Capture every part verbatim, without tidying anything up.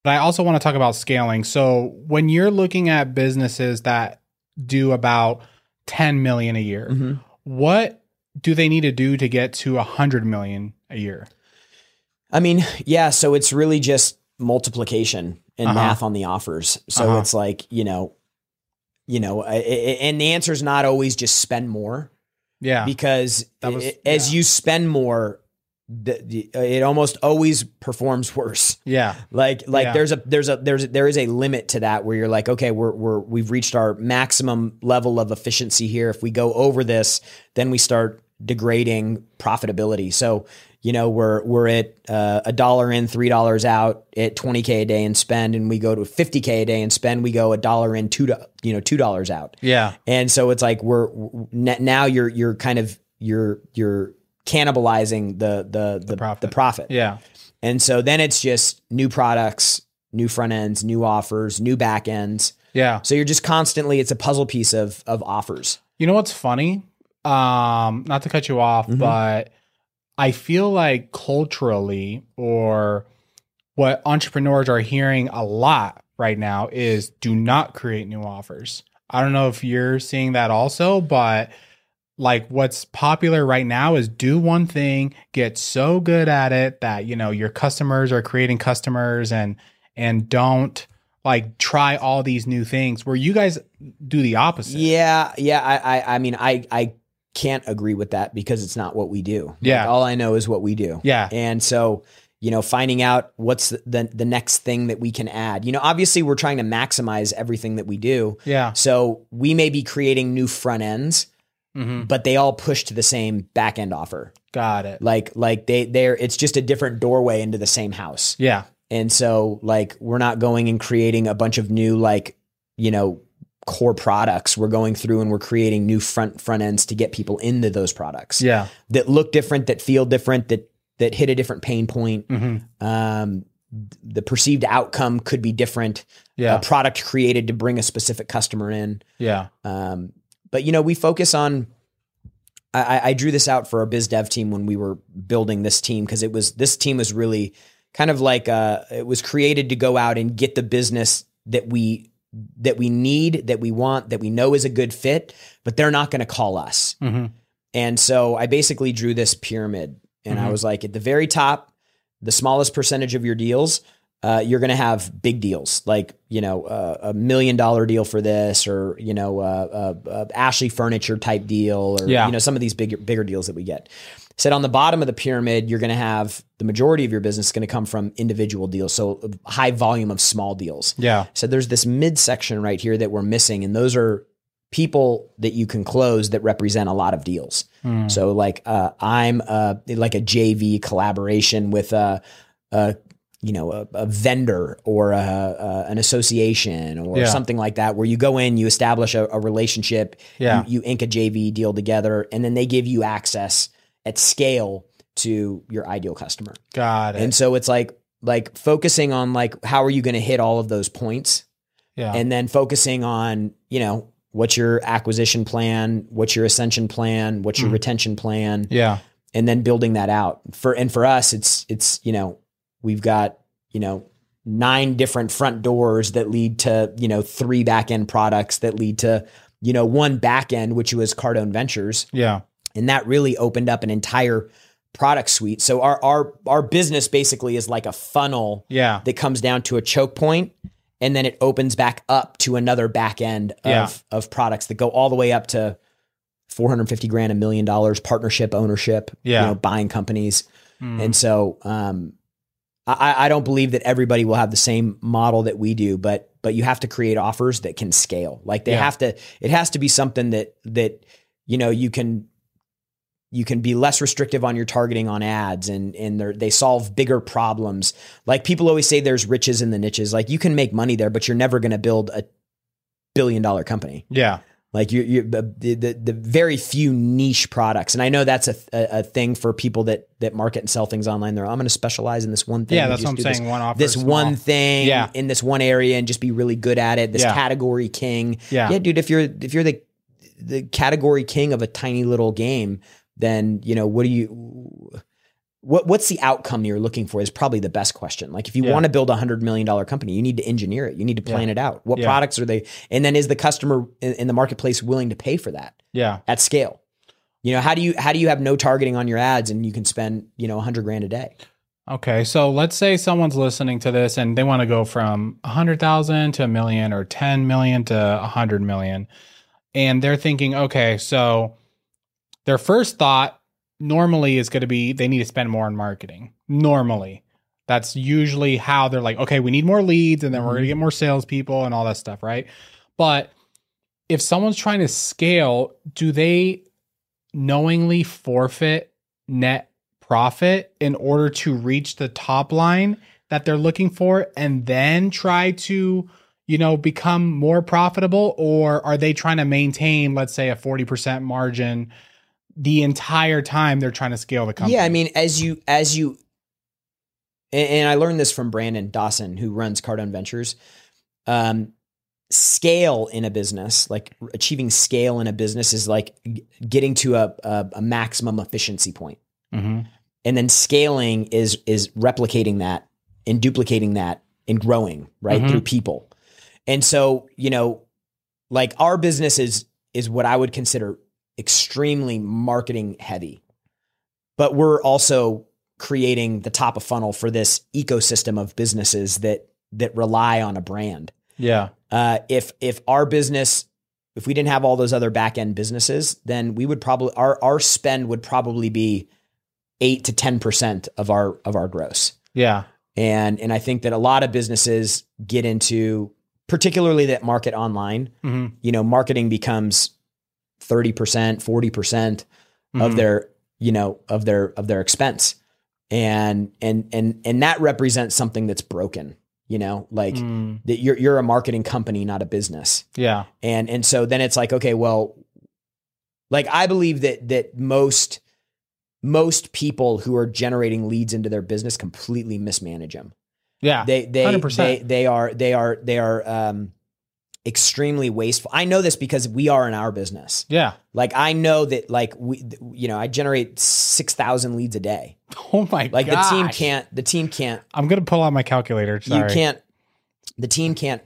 But I also want to talk about scaling. So when you're looking at businesses that do about ten million a year, Mm-hmm. what do they need to do to get to one hundred million a year? I mean, yeah, so it's really just multiplication and Uh-huh. math on the offers. So Uh-huh. it's like, you know, you know, I- I- and the answer is not always just spend more, Yeah. because That was- i- as yeah. you spend more, the, the, it almost always performs worse. Yeah. Like, like Yeah. there's a, there's a, there's, a, there is a limit to that where you're like, okay, we're, we're, we've reached our maximum level of efficiency here. If we go over this, then we start degrading profitability. So, you know, we're, we're at uh, a dollar in, three dollars out at twenty K a day in spend, and we go to fifty K a day in spend, we go a dollar in, two, do- you know, two dollars out. Yeah. And so it's like, we're now you're, you're kind of, you're, you're cannibalizing the, the, the, profit. the profit. Yeah. And so then it's just new products, new front ends, new offers, new back ends. Yeah. So you're just constantly, it's a puzzle piece of, of offers. You know what's funny? Um, not to cut you off, Mhm. but I feel like culturally, or what entrepreneurs are hearing a lot right now, is do not create new offers. I don't know if you're seeing that also, but like what's popular right now is do one thing, get so good at it that, you know, your customers are creating customers, and, and don't like try all these new things, where you guys do the opposite. Yeah. Yeah. I, I, I mean, I, I can't agree with that because it's not what we do. Yeah. Like, all I know is what we do. Yeah. And so, you know, finding out what's the, the, the next thing that we can add, you know, obviously we're trying to maximize everything that we do. Yeah. So we may be creating new front ends, Mm-hmm. but they all push to the same back end offer. Got it. Like, like they, they're, it's just a different doorway into the same house. Yeah. And so like, we're not going and creating a bunch of new, like, you know, core products. We're going through and we're creating new front, front ends to get people into those products Yeah. that look different, that feel different, that, that hit a different pain point. Mm-hmm. Um, the perceived outcome could be different. Yeah. A product created to bring a specific customer in. Yeah. Um, but you know, we focus on, I, I drew this out for our biz dev team when we were building this team, because it was, this team was really kind of like, uh, it was created to go out and get the business that we, that we need, that we want, that we know is a good fit, but they're not going to call us. Mm-hmm. And so I basically drew this pyramid, and Mhm. I was like, at the very top, the smallest percentage of your deals, uh, you're going to have big deals, like, you know, uh, a million dollar deal for this, or, you know, uh, uh, uh, Ashley Furniture type deal, or, Yeah. you know, some of these bigger, bigger deals that we get. Said on the bottom of the pyramid, you're going to have the majority of your business going to come from individual deals. So a high volume of small deals. Yeah. So there's this midsection right here that we're missing. And those are people that you can close that represent a lot of deals. Mm. So like, uh, I'm, uh, like a J V collaboration with a, a you know, a, a vendor or a, a, an association or Yeah. something like that, where you go in, you establish a, a relationship, Yeah. you, you ink a J V deal together, and then they give you access at scale to your ideal customer. Got it. And so it's like, like focusing on like, how are you going to hit all of those points? yeah. And then focusing on, you know, what's your acquisition plan? What's your ascension plan? What's your Mm. retention plan? yeah. And then building that out for, and for us, it's, it's, you know, we've got, you know, nine different front doors that lead to, you know, three back end products that lead to, you know, one back end, which was Cardone Ventures. Yeah. And that really opened up an entire product suite. So our, our, our business basically is like a funnel Yeah. that comes down to a choke point, and then it opens back up to another back end of, Yeah. of products that go all the way up to four hundred fifty grand, a million dollars, partnership, ownership, Yeah. you know, buying companies. Mm. And so, um, I, I don't believe that everybody will have the same model that we do, but, but you have to create offers that can scale. Like they Yeah. have to, it has to be something that, that, you know, you can, you can be less restrictive on your targeting on ads, and, and they they solve bigger problems. Like people always say there's riches in the niches. Like you can make money there, but you're never going to build a billion dollar company. yeah. Like you, you, the, the, the very few niche products. And I know that's a, a, a thing for people that, that market and sell things online. They're, I'm going to specialize in this one thing. Yeah. and That's just what I'm do saying. This, one offer. this small. one thing Yeah. in this one area and just be really good at it. This Yeah. category king. Yeah. Yeah, dude, if you're, if you're the, the category king of a tiny little game, then, you know, what do you, what what's the outcome you're looking for is probably the best question. Like if you Yeah. want to build a hundred million dollar company, you need to engineer it. You need to plan Yeah. it out. What Yeah. products are they? And then is the customer in, in the marketplace willing to pay for that Yeah. at scale? You know, how do you, how do you have no targeting on your ads and you can spend, you know, a hundred grand a day? Okay. So let's say someone's listening to this and they want to go from a hundred thousand to a million or ten million to a hundred million. And they're thinking, okay, so their first thought normally is going to be they need to spend more on marketing. Normally, that's usually how they're like, okay, we need more leads and then we're going to get more salespeople and all that stuff, right? But if someone's trying to scale, do they knowingly forfeit net profit in order to reach the top line that they're looking for and then try to, you know, become more profitable? Or are they trying to maintain, let's say, a forty percent margin the entire time they're trying to scale the company? Yeah. I mean, as you, as you, and, and I learned this from Brandon Dawson, who runs Cardone Ventures. Um, scale in a business, like achieving scale in a business is like g- getting to a, a, a maximum efficiency point. Mm-hmm. And then scaling is, is replicating that and duplicating that and growing, right? Mhm. Through people. And so, you know, like our business is, is what I would consider extremely marketing heavy, but we're also creating the top of funnel for this ecosystem of businesses that, that rely on a brand. Yeah. Uh, if, if our business, if we didn't have all those other back end businesses, then we would probably, our, our spend would probably be eight to ten percent of our, of our gross. Yeah. And, and I think that a lot of businesses get into, particularly that market online, Mm-hmm. you know, marketing becomes thirty percent, forty percent of Mhm. their, you know, of their, of their expense. And, and, and, and that represents something that's broken, you know, like Mm. that you're, you're a marketing company, not a business. Yeah. And, and so then it's like, okay, well, like I believe that, that most, most people who are generating leads into their business completely mismanage them. Yeah. They, they, one hundred percent. they, they are, they are, they are, um, extremely wasteful. I know this because we are in our business. Yeah. Like I know that like we, you know, I generate six thousand leads a day. Oh my Like gosh. the team can't, the team can't, I'm going to pull out my calculator. Sorry. you can't, the team can't,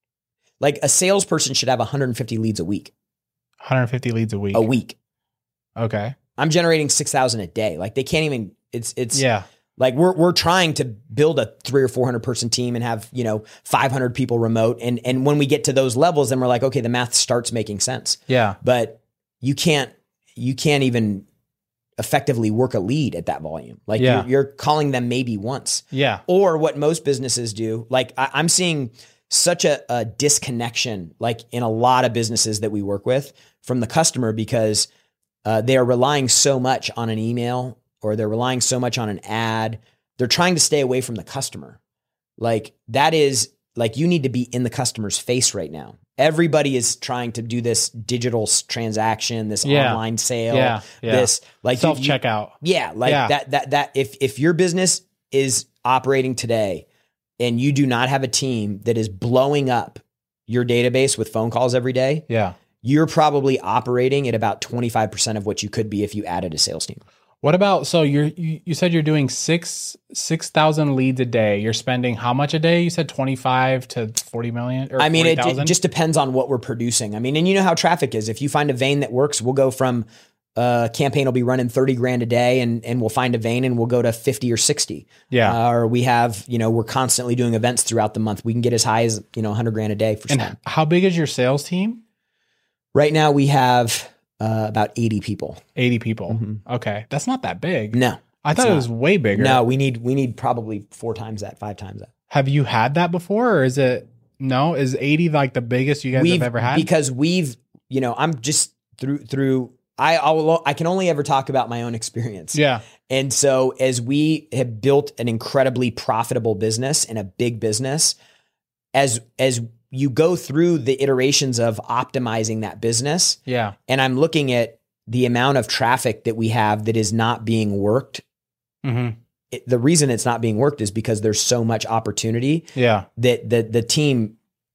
like a salesperson should have one hundred fifty leads a week, one hundred fifty leads a week. a week. Okay. I'm generating six thousand a day. Like they can't even, it's, it's Yeah. like we're, we're trying to build a three or four hundred person team and have, you know, five hundred people remote. And, and when we get to those levels, then we're like, okay, the math starts making sense, Yeah. but you can't, you can't even effectively work a lead at that volume. Like Yeah. you're, you're calling them maybe once. Yeah. Or what most businesses do, like I, I'm seeing such a, a disconnection, like in a lot of businesses that we work with from the customer, because uh, they are relying so much on an email or they're relying so much on an ad. They're trying to stay away from the customer. Like that is like, you need to be in the customer's face right now. Everybody is trying to do this digital s- transaction, this Yeah. online sale, Yeah. Yeah. this like you- Self you- checkout. yeah, like Yeah. that, that, that, if, if your business is operating today and you do not have a team that is blowing up your database with phone calls every day, Yeah. you're probably operating at about twenty-five percent of what you could be if you added a sales team. What about, so you're, you, you said you're doing six, six thousand leads a day. You're spending how much a day? You said twenty-five to forty million or I mean, it, forty thousand? it just depends on what we're producing. I mean, and you know how traffic is. If you find a vein that works, we'll go from a campaign will be running thirty grand a day and, and we'll find a vein and we'll go to fifty or sixty. Yeah. Uh, or we have, you know, we're constantly doing events throughout the month. We can get as high as, you know, one hundred grand a day for spend. And how big is your sales team? Right now we have uh, about eighty people. eighty people. Mhm. Okay. That's not that big. No, I thought it's it was way bigger. no, we need, we need probably four times that, five times that. Have you had that before or is it, no? Is eighty like the biggest you guys We've, have ever had? because we've, you know, I'm just through, through, I, I'll, I can only ever talk about my own experience. yeah. And so as we have built an incredibly profitable business and a big business, as, as you go through the iterations of optimizing that business, Yeah. and I'm looking at the amount of traffic that we have that is not being worked. Mm-hmm. It, the reason it's not being worked is because there's so much opportunity Yeah. that the, the team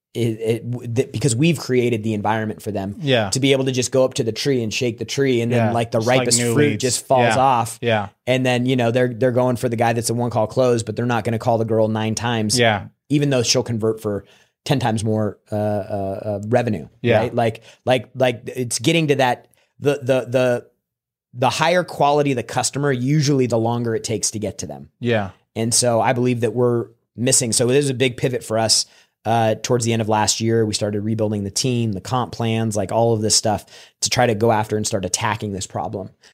it, it th- because we've created the environment for them Yeah. to be able to just go up to the tree and shake the tree, and then Yeah. like the Just like ripest new fruit leads. just falls Yeah. off. Yeah. And then, you know, they're they're going for the guy that's a one call close, but they're not going to call the girl nine times. Yeah. Even though she'll convert for ten times more uh, uh, uh, revenue. Yeah. Right? Like like like it's getting to that the the the the higher quality of the customer, usually the longer it takes to get to them. Yeah. And so I believe that we're missing. So this is a big pivot for us. Uh, towards the end of last year, we started rebuilding the team, the comp plans, like all of this stuff to try to go after and start attacking this problem.